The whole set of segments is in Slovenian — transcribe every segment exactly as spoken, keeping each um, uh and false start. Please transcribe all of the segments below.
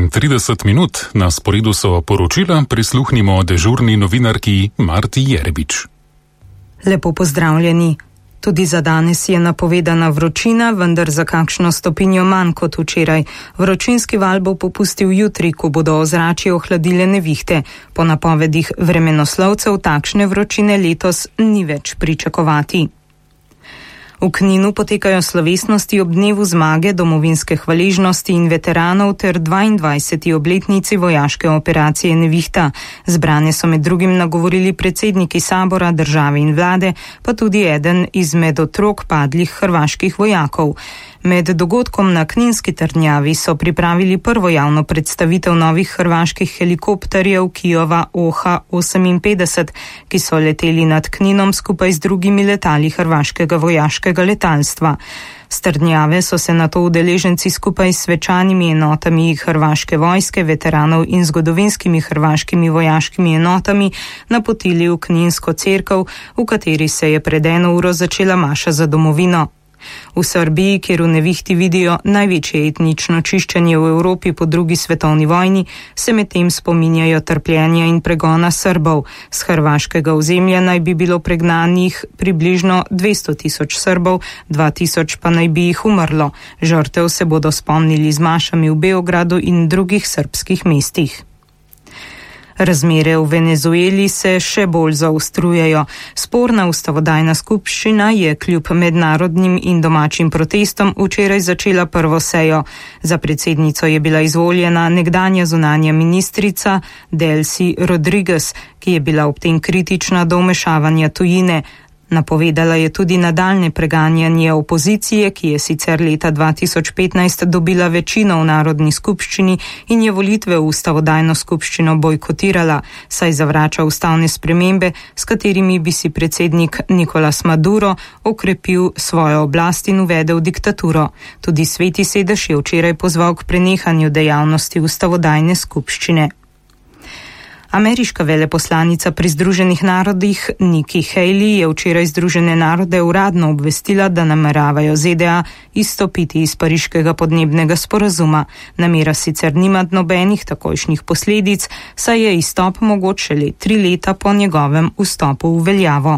in trideset minut, na sporedu so poročila, prisluhnimo dežurni novinarki Marti Jerebič. Lepo pozdravljeni. Tudi za danes je napovedana vročina, vendar za kakšno stopinjo manj kot včeraj. Vročinski val bo popustil jutri, ko bodo ozračje ohladile nevihte. Po napovedih vremenoslovcev takšne vročine letos ni več pričakovati. V Kninu potekajo slovesnosti ob dnevu zmage, domovinske hvaležnosti in veteranov ter dvaindvajseti obletnici vojaške operacije Nevihta. Zbrane so med drugim nagovorili predsedniki sabora, države in vlade, pa tudi eden izmed otrok padlih hrvaških vojakov. Med dogodkom na Kninski trdnjavi so pripravili prvo javno predstavitev novih hrvaških helikopterjev Kijova O H oseminpetdeset, ki so leteli nad Kninom skupaj z drugimi letali hrvaškega vojaškega letalstva. S trdnjave so se nato udeleženci skupaj s svečanimi enotami hrvaške vojske, veteranov in zgodovinskimi hrvaškimi vojaškimi enotami napotili v Kninsko cerkev, v kateri se je pred eno uro začela maša za domovino. V Srbiji, kjer v Nevihti vidijo največje etnično čiščenje v Evropi po drugi svetovni vojni, se medtem spominjajo trpljenja in pregona Srbov. Z hrvaškega ozemlja naj bi bilo pregnanih približno dvesto tisoč Srbov, dva tisoč pa naj bi jih umrlo. Žrtev se bodo spomnili z mašami v Beogradu in drugih srbskih mestih. Razmere v Venezueli se še bolj zaostrujejo. Sporna ustavodajna skupščina je kljub mednarodnim in domačim protestom včeraj začela prvo sejo. Za predsednico je bila izvoljena nekdanja zunanja ministrica Delcy Rodriguez, ki je bila ob tem kritična do vmešavanja tujine. Napovedala je tudi nadaljne preganjanje opozicije, ki je sicer leta dva tisoč petnajst dobila večino v Narodni skupščini in je volitve v ustavodajno skupščino bojkotirala, saj zavrača ustavne spremembe, s katerimi bi si predsednik Nicolás Maduro okrepil svojo oblast in uvedel diktaturo. Tudi Sveti sedež je včeraj pozval k prenehanju dejavnosti ustavodajne skupščine. Ameriška veleposlanica pri Združenih narodih Nikki Haley je včeraj Združene narode uradno obvestila, da nameravajo Z D A izstopiti iz Pariškega podnebnega sporazuma. Namera sicer nima nobenih takojšnjih posledic, saj je izstop mogoč šele tri leta po njegovem vstopu v veljavo.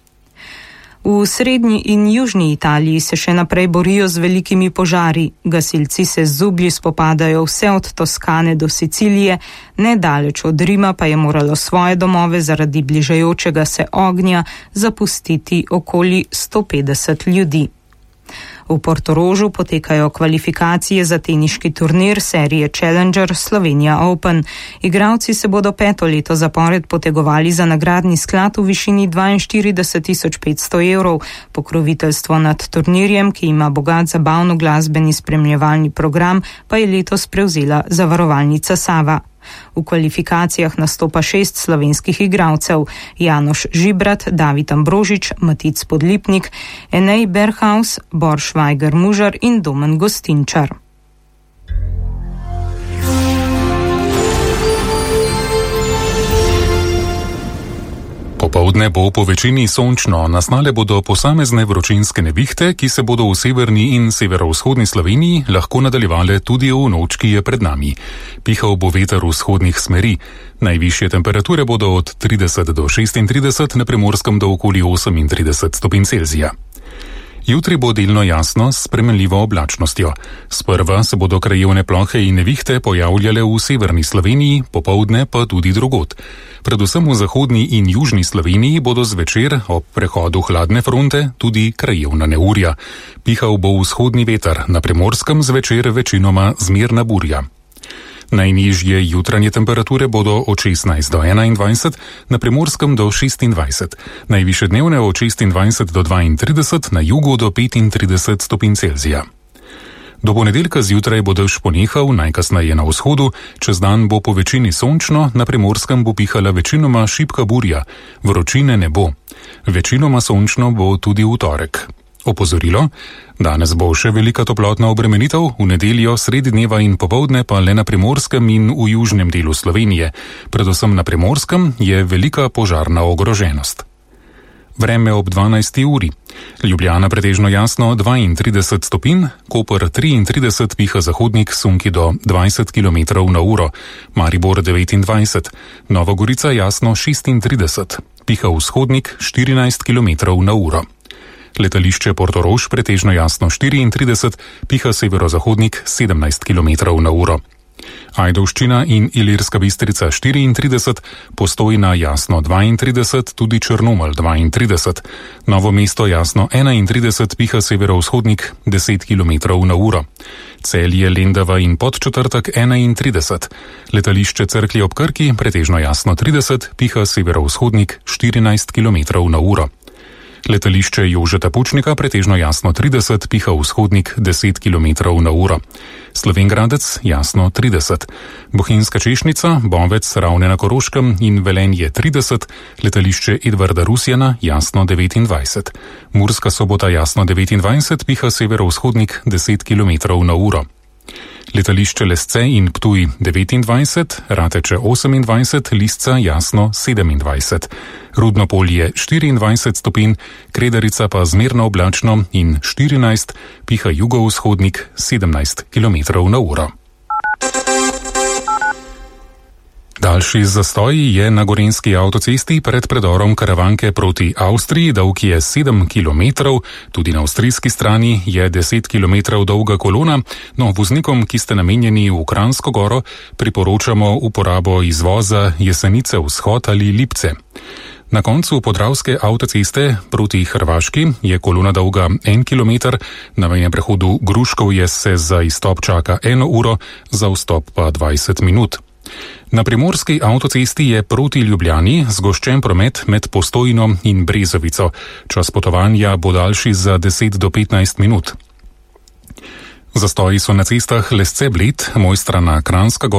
V srednji in južni Italiji se še naprej borijo z velikimi požari. Gasilci se z zublji spopadajo vse od Toskane do Sicilije, nedaleč od Rima pa je moralo svoje domove zaradi bližajočega se ognja zapustiti okoli sto petdeset ljudi. V Portorožu potekajo kvalifikacije za teniški turnir serije Challenger Slovenija Open. Igralci se bodo peto leto zapored potegovali za nagradni sklad v višini dvainštirideset tisoč petsto evrov. Pokroviteljstvo nad turnirjem, ki ima bogat zabavno glasbeni spremljevalni program, pa je letos prevzela zavarovalnica Sava. V kvalifikacijah nastopa šest slovenskih igralcev: Janoš Žibrat, David Ambrožič, Matic Podlipnik, Enej Berhaus, Bor Švajger Mužar in Domen Gostinčar. Popoldne bo po večini sončno, nastale bodo posamezne vročinske nevihte, ki se bodo v severni in severovzhodni Sloveniji lahko nadaljevale tudi v noč, ki je pred nami. Pihal bo veter vzhodnih smeri. Najvišje temperature bodo od trideset do šestintrideset, na Primorskem do okoli osemintrideset stopinj Celzija. Jutri bo delno jasno s spremenljivo oblačnostjo. Sprva se bodo krajevne plohe in nevihte pojavljale v severni Sloveniji, popoldne pa tudi drugod. Predvsem v zahodni in južni Sloveniji bodo zvečer ob prehodu hladne fronte tudi krajevna neurja. Pihal bo vzhodni veter, na Primorskem zvečer večinoma zmerna burja. Najnižje jutranje temperature bodo od šestnajst do enaindvajset, na Primorskem do šestindvajset, najvišje dnevne od šestindvajset do dvaintrideset, na jugu do petintrideset stopinj Celzija. Do ponedeljka zjutraj bo dež ponehal, najkasneje na vzhodu, čez dan bo po večini sončno, na Primorskem bo pihala večinoma šibka burja, vročine ne bo. Večinoma sončno bo tudi v torek. Opozorilo: danes bo še velika toplotna obremenitev, v nedeljo, sredi dneva in popoldne pa le na Primorskem in v južnem delu Slovenije. Predvsem na Primorskem je velika požarna ogroženost. Vreme ob dvanajsti uri. Ljubljana pretežno jasno dvaintrideset stopinj, Koper triintrideset, piha zahodnik, sunki do dvajset kilometrov na uro, Maribor devetindvajset, Nova Gorica jasno šestintrideset, piha vzhodnik štirinajst kilometrov na uro. Letališče Portorož pretežno jasno štiriintrideset, piha severozahodnik sedemnajst kilometrov na uro. Ajdovščina in Ilirska Bistrica štiriintrideset, Postojna jasno dvaintrideset, tudi Črnomelj dvaintrideset, Novo mesto jasno enaintrideset, piha severovzhodnik deset kilometrov na uro. Celje, Lendava in Podčetrtek enaintrideset, letališče Cerklje ob Krki pretežno jasno trideset, piha severovzhodnik štirinajst kilometrov na uro. Letališče Jožeta Pučnika pretežno jasno trideset, piha vzhodnik deset kilometrov na uro. Slovenj Gradec jasno trideset, Bohinjska Češnica, Bovec, Ravne na Koroškem in Velenje trideset, letališče Edvarda Rusjana jasno devetindvajset. Murska Sobota jasno devetindvajset, piha severovzhodnik deset kilometrov na uro. Letališče Lesce in Ptuj devetindvajset, Rateče osemindvajset, Lisca jasno sedemindvajset. Rudno Polje štiriindvajset stopinj, Kredarica pa zmerno oblačno in štirinajst, piha jugovzhodnik sedemnajst kilometrov na uro. Daljši zastoj je na gorenjski avtocesti pred predorom Karavanke proti Avstriji, dolg je sedem kilometrov, tudi na avstrijski strani je deset kilometrov dolga kolona, no voznikom, ki ste namenjeni v Kranjsko Goro, priporočamo uporabo izvoza Jesenice vzhod ali Lipce. Na koncu podravske avtoceste proti Hrvaški je kolona dolga en kilometer, na mejnem prehodu Gruškovje se za izstop čaka eno uro, za vstop pa dvajset minut. Na primorski avtocesti je proti Ljubljani zgoščen promet med Postojno in Brezovico. Čas potovanja bo daljši za deset do petnajst minut. Zastoji so na cestah Lesce Bled, Mojstrana, Kranjska Gora.